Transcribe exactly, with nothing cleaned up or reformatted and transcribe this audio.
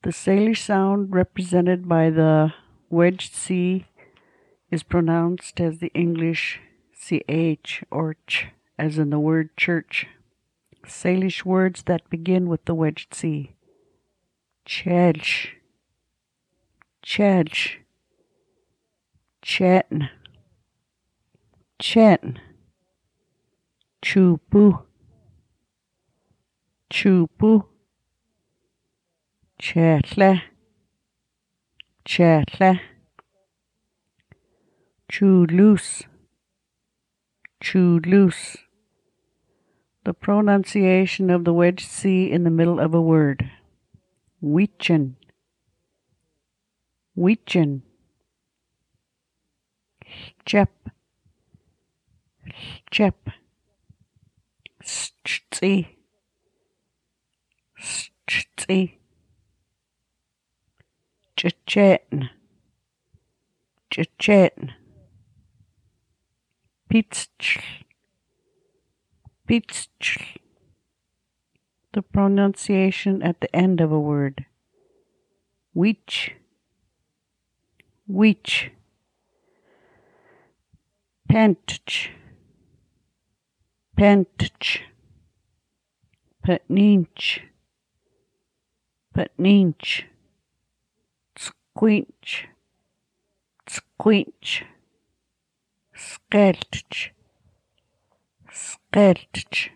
The Salish sound represented by the wedged C is pronounced as the English C H or ch, as in the word church. Salish words that begin with the wedged C. Chedge, chedge, chetn, chetn, chupu, chupu, chetle, chetle, chulus, chulus. The pronunciation of the wedged C in the middle of a word. Weechen, weechen, chep, chep, stzi, stzi, chichetn, chichetn, pitzchl, pitzchl. The pronunciation at the end of a word. Weech, weech, pentch, pentch, petninch, petninch, squinch, squinch, skeltch, skeltch.